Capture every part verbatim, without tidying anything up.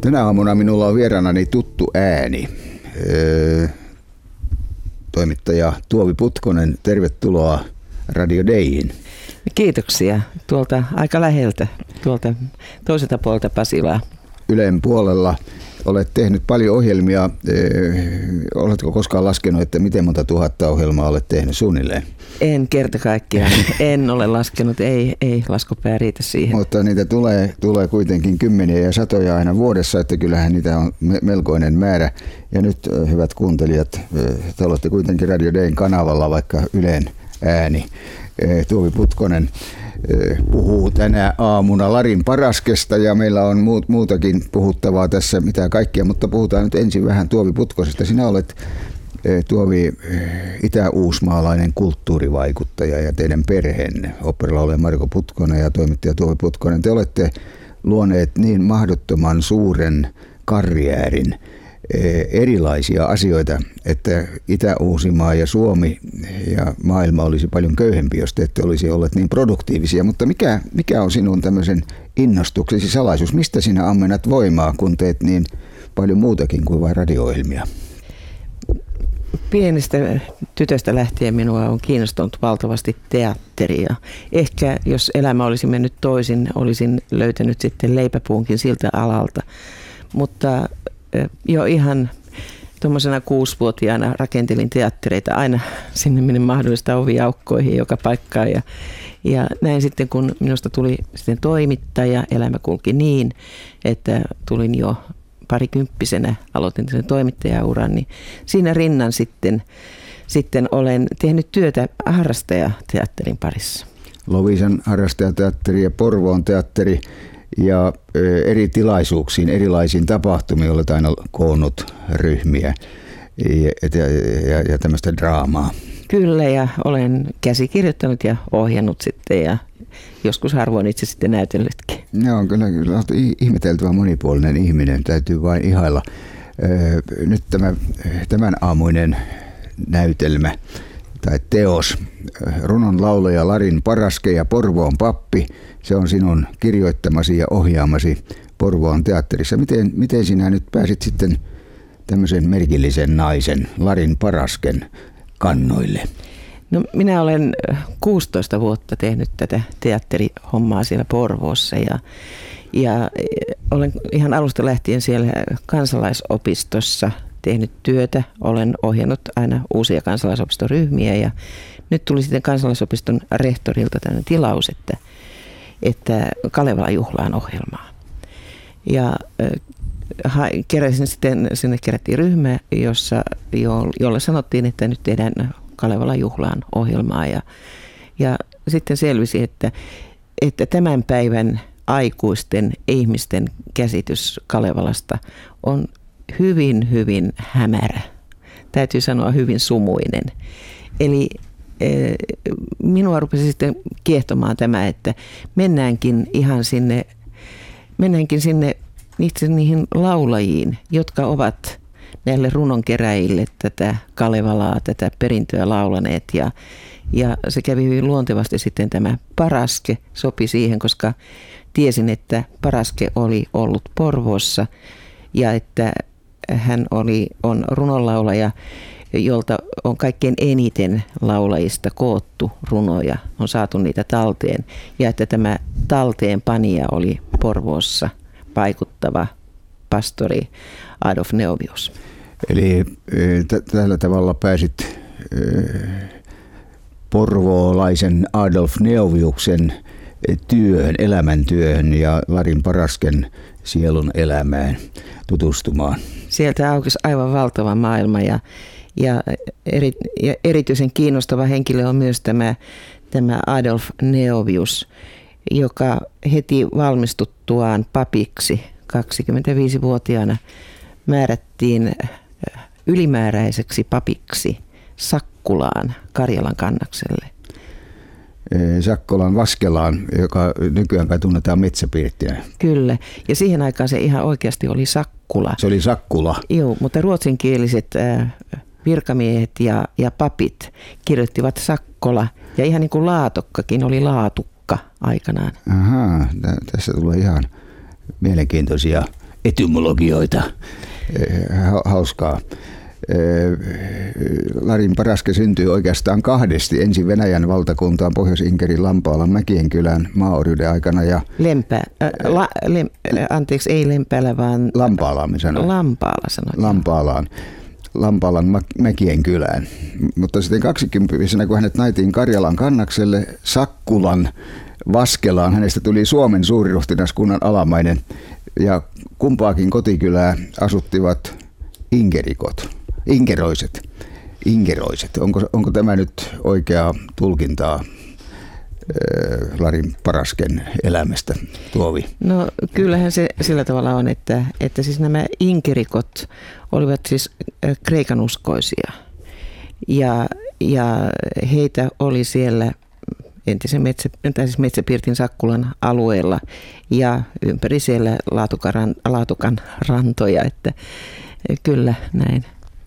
Tänä aamuna minulla on vieraanani tuttu ääni. Öö, toimittaja Tuovi Putkonen, tervetuloa Radio Dayhin. Kiitoksia tuolta aika läheltä, tuolta toiselta puolelta Pasilaa. Ylen puolella olet tehnyt paljon ohjelmia. Öö, oletko koskaan laskenut, että miten monta tuhatta ohjelmaa olet tehnyt suunnilleen? En kerta kaikkiaan. En ole laskenut. Ei, ei laskupää riitä siihen. Mutta niitä tulee, tulee kuitenkin kymmeniä ja satoja aina vuodessa, että kyllähän niitä on melkoinen määrä. Ja nyt, hyvät kuuntelijat, te olette kuitenkin Radio Dayn kanavalla, vaikka Ylen ääni. Tuovi Putkonen puhuu tänä aamuna Larin Paraskesta ja meillä on muutakin puhuttavaa tässä, mitä kaikkia, mutta puhutaan nyt ensin vähän Tuovi Putkosesta. Sinä olet, Tuovi, itä-uusmaalainen kulttuurivaikuttaja ja teidän perheenne, oopperalaulaja Marko Putkonen ja toimittaja Tuovi Putkonen, te olette luoneet niin mahdottoman suuren karjäärin, erilaisia asioita, että Itä-Uusimaa ja Suomi ja maailma olisi paljon köyhempi, jos te ette olisi olleet niin produktiivisia. Mutta mikä, mikä on sinun tämmöisen innostuksesi salaisuus? Mistä sinä ammennat voimaa, kun teet niin paljon muutakin kuin vain radio-ohjelmia? Pienestä tytöstä lähtien minua on kiinnostunut valtavasti teatteria. Ehkä jos elämä olisi mennyt toisin, olisin löytänyt sitten leipäpuunkin siltä alalta. Mutta jo ihan tuommoisena kuusivuotiaana rakentelin teattereita aina sinne minne mahdollista oviaukkoihin joka paikkaan. Ja, ja näin sitten, kun minusta tuli sitten toimittaja, elämä kulki niin, että tulin jo parikymppisenä, aloitin sen toimittajauran, niin siinä rinnan sitten, sitten olen tehnyt työtä harrastajateatterin parissa. Loviisan harrastajateatteri ja Porvoon teatteri. Ja eri tilaisuuksiin, erilaisiin tapahtumiin olet aina koonnut ryhmiä ja, ja, ja, ja tämmöistä draamaa. Kyllä, ja olen käsikirjoittanut ja ohjannut sitten ja joskus harvoin itse sitten näytellytkin. Joo, kyllä, kyllä olet ihmeteltävä monipuolinen ihminen, täytyy vain ihailla. Nyt tämä, tämän aamuinen näytelmä tai teos, runon laulaja Larin Paraske ja Porvoon pappi, se on sinun kirjoittamasi ja ohjaamasi Porvoon teatterissa. Miten, miten sinä nyt pääsit sitten tämmöisen merkillisen naisen, Larin Parasken, kannoille? No, minä olen kuusitoista vuotta tehnyt tätä teatterihommaa siellä Porvoossa ja, ja olen ihan alusta lähtien siellä kansalaisopistossa tehnyt työtä. Olen ohjannut aina uusia kansalaisopistoryhmiä ja nyt tuli sitten kansalaisopiston rehtorilta tämmöinen tilaus, että, että Kalevalan juhlaan ohjelmaa. Ja äh, keräsin sitten, sinne kerättiin ryhmä, jossa, jo, jolle sanottiin, että nyt tehdään Kalevalan juhlaan ohjelmaa. Ja, ja sitten selvisi, että, että tämän päivän aikuisten ihmisten käsitys Kalevalasta on hyvin, hyvin hämärä. Täytyy sanoa hyvin sumuinen. Eli e, minua rupesi sitten kiehtomaan tämä, että mennäänkin ihan sinne, mennäänkin sinne itse niihin laulajiin, jotka ovat näille runonkeräjille tätä Kalevalaa, tätä perintöä laulaneet. Ja, ja se kävi hyvin luontevasti sitten tämä Paraske sopi siihen, koska tiesin, että Paraske oli ollut Porvoossa ja että hän oli, on runonlaulaja, jolta on kaikkein eniten laulajista koottu runoja, on saatu niitä talteen. Ja että tämä talteenpanija oli Porvoossa vaikuttava pastori Adolf Neovius. Eli t- tällä tavalla pääsit porvoolaisen Adolf Neoviuksen työhön, elämäntyöhön ja Larin Parasken sielun elämään tutustumaan. Sieltä aukesi aivan valtava maailma ja, ja, eri, ja erityisen kiinnostava henkilö on myös tämä, tämä Adolf Neovius, joka heti valmistuttuaan papiksi kaksikymmentäviisivuotiaana määrättiin ylimääräiseksi papiksi Sakkulaan Karjalan kannakselle. Sakkolan Vaskelaan, joka nykyään kai tunnetaan metsäpirttinä. Kyllä, ja siihen aikaan se ihan oikeasti oli Sakkula. Se oli Sakkula. Joo, mutta ruotsinkieliset äh, virkamiehet ja, ja papit kirjoittivat Sakkola, ja ihan niin kuin Laatokkakin oli Laatukka aikanaan. Ahaa, tässä tulee ihan mielenkiintoisia etymologioita. Hauskaa. Larin Paraske syntyi oikeastaan kahdesti. Ensin Venäjän valtakuntaan Pohjois-Inkerin Lampaalan Mäkienkylän maaorjuuden aikana. Ja Lempää. Äh, la, lem, anteeksi, ei Lempäällä, vaan Lampaalaan, me sanoin. Lampaala sanoin. Lampaalaan. Lampaalan Mäkienkylään. Mutta sitten kaksikymppisenä, kun hänet naitiin Karjalan kannakselle Sakkulan Vaskelaan, hänestä tuli Suomen suuriruhtinaskunnan alamainen. Ja kumpaakin kotikylää asuttivat inkerikot. Inkeroiset. Inkeroiset. Onko, onko tämä nyt oikeaa tulkintaa äh, Larin Parasken elämästä, Tuovi? No kyllähän se sillä tavalla on, että, että siis nämä inkerikot olivat siis kreikan uskoisia. Ja, ja heitä oli siellä entisen metsä, tai siis Metsäpirtin Sakkulan alueella ja ympäri siellä Laatukan, Laatukan rantoja, että kyllä näin.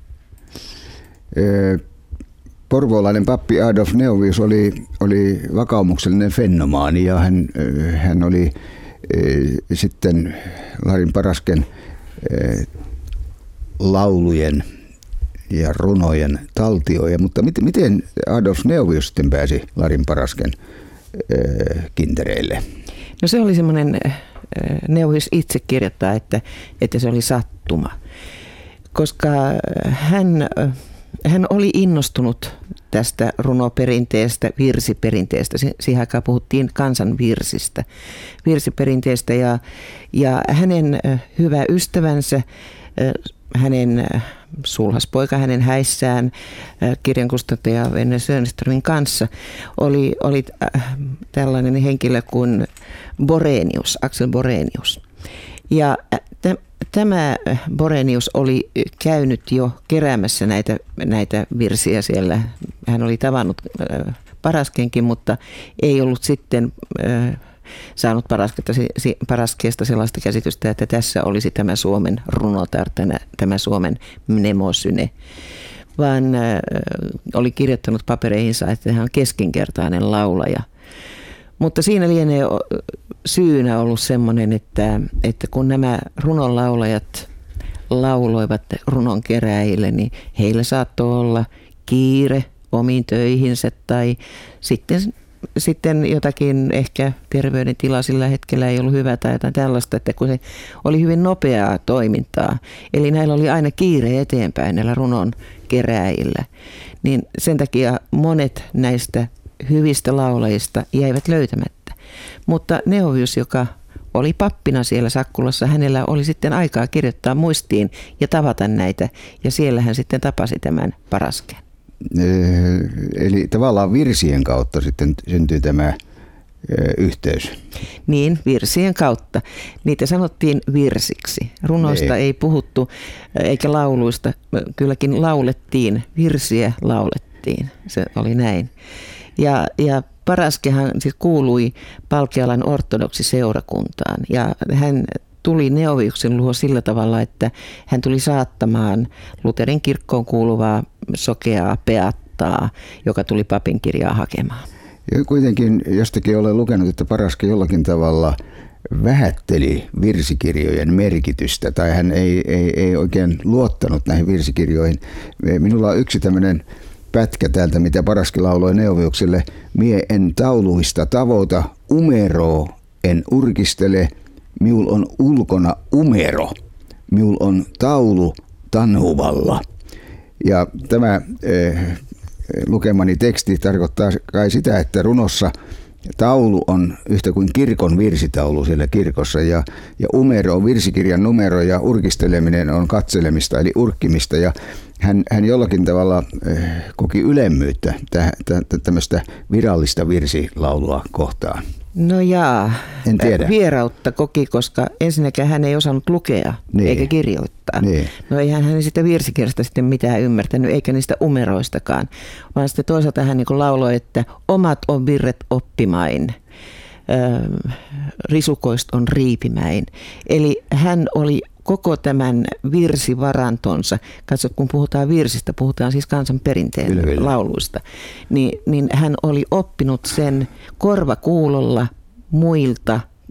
Porvoolainen pappi Adolf Neuvius oli, oli vakaumuksellinen fennomaani ja hän, hän oli sitten Larin Parasken laulujen ja runojen taltioja, mutta miten Adolf Neuvius sitten pääsi Larin Parasken kintereille? No se oli semmoinen, Neuvius itse kirjoittaa, että, että se oli sattuma, koska hän, hän oli innostunut tästä runoperinteestä, virsiperinteestä. Siihen aikaan puhuttiin kansanvirsistä, virsiperinteestä ja, ja hänen hyvä ystävänsä, hänen sulhaspoika hänen häissään kirjankustantaja Verner Sönströmin kanssa oli, oli tällainen henkilö kuin Borenius, Axel Borenius. Ja tämä Borenius oli käynyt jo keräämässä näitä, näitä virsiä siellä. Hän oli tavannut Paraskenkin, tämä ei ollut sitten saanut Paraskeesta sellaista käsitystä, että tässä olisi tämä Suomen runotar, tämä Suomen mnemosyne, vaan oli kirjoittanut papereihinsa, että hän on keskinkertainen laulaja. Mutta siinä lienee syynä ollut semmoinen, että, että kun nämä runonlaulajat lauloivat runon keräjille, niin heillä saattoi olla kiire omiin töihinsä tai sitten Sitten jotakin ehkä terveydentila sillä hetkellä ei ollut hyvä tai jotain tällaista, että kun se oli hyvin nopeaa toimintaa, eli näillä oli aina kiire eteenpäin näillä runon keräjillä, niin sen takia monet näistä hyvistä laulajista jäivät löytämättä. Mutta Neuvius, joka oli pappina siellä Sakkulassa, hänellä oli sitten aikaa kirjoittaa muistiin ja tavata näitä, ja siellä hän sitten tapasi tämän Parasken. Eli tavallaan virsien kautta sitten syntyy tämä yhteys. Niin, virsien kautta. Niitä sanottiin virsiksi. Runoista ei, ei puhuttu eikä lauluista. Kylläkin laulettiin, virsiä laulettiin. Se oli näin. Ja, ja Paraskehan siis kuului Palkealan ortodoksiseurakuntaan ja hän tuli Neuviuksen luo sillä tavalla, että hän tuli saattamaan Luterin kirkkoon kuuluvaa sokeaa peattaa, joka tuli papinkirjaa hakemaan. Ja kuitenkin jostakin olen lukenut, että Paraske jollakin tavalla vähätteli virsikirjojen merkitystä, tai hän ei, ei, ei oikein luottanut näihin virsikirjoihin. Minulla on yksi tämmöinen pätkä täältä, mitä Paraske lauloi Neuviukselle. Mie en tauluista tavoita, umeroo en urkistele, miul on ulkona umero, miul on taulu tanhuvalla. Ja tämä eh, lukemani teksti tarkoittaa kai sitä, että runossa taulu on yhtä kuin kirkon virsitaulu siellä kirkossa ja, ja umero on virsikirjan numero ja urkisteleminen on katselemista eli urkkimista ja hän, hän jollakin tavalla eh, koki ylemmyyttä täh, tä, tä, tämmöistä virallista virsilaulua kohtaan. No jaa, en tiedä. Vierautta koki, koska ensinnäkään hän ei osannut lukea niin. eikä kirjoittaa. Niin. No eihän hän sitä virsikirjasta sitten mitään ymmärtänyt, eikä niistä umeroistakaan, vaan sitten toisaalta hän niin kuin lauloi, että omat on virret oppimain, äh, risukoist on riipimäin. Eli hän oli koko tämän virsivarantonsa, katso kun puhutaan virsistä, puhutaan siis kansanperinteen kyllä, kyllä. lauluista, niin, niin hän oli oppinut sen korvakuulolla muilta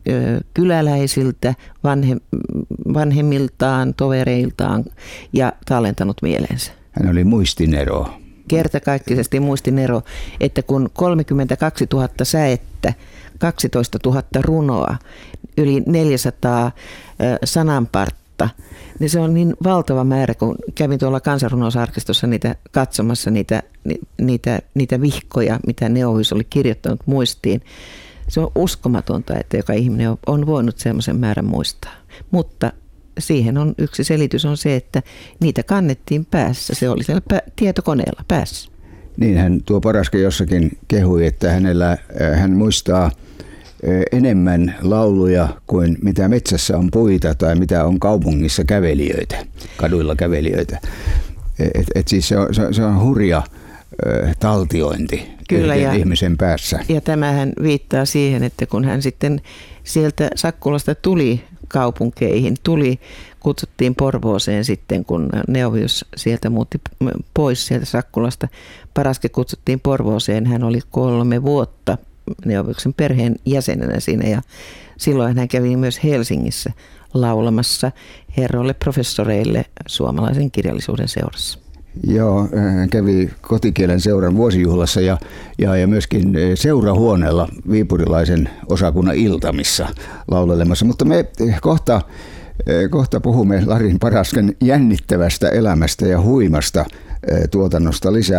kyläläisiltä, vanhem, vanhemmiltaan, tovereiltaan ja tallentanut mielensä. Hän oli muistinero. Kertakaikkisesti muistinero, että kun kolmekymmentäkaksituhatta säettä, kaksitoistatuhatta runoa, yli neljäsataa sananpartta, niin se on niin valtava määrä, kun kävin tuolla kansanrunousarkistossa niitä katsomassa niitä, niitä, niitä vihkoja, mitä Neohuis oli kirjoittanut muistiin. Se on uskomatonta, että joka ihminen on voinut semmoisen määrän muistaa. Mutta siihen on yksi selitys on se, että niitä kannettiin päässä. Se oli siellä pä- tietokoneella päässä. Niin hän tuo Paraske jossakin kehui, että hänellä, hän muistaa enemmän lauluja kuin mitä metsässä on puita tai mitä on kaupungissa kävelijöitä, kaduilla kävelijöitä. Et, et siis se on, se on hurja taltiointi Kyllä, ja, ihmisen päässä. Ja tämähän viittaa siihen, että kun hän sitten sieltä Sakkolasta tuli kaupunkeihin, tuli, kutsuttiin Porvooseen sitten, kun Neovius sieltä muutti pois sieltä Sakkolasta. Paraske kutsuttiin Porvooseen, hän oli kolme vuotta Neoviuksen perheen jäsenenä siinä ja silloin hän kävi myös Helsingissä laulamassa herroille professoreille suomalaisen kirjallisuuden seurassa. Joo, hän kävi kotikielen seuran vuosijuhlassa ja, ja, ja myöskin seurahuoneella viipurilaisen osakunnan iltamissa laulelemassa. Mutta me kohta, kohta puhumme Larin Parasken jännittävästä elämästä ja huimasta tuotannosta lisää.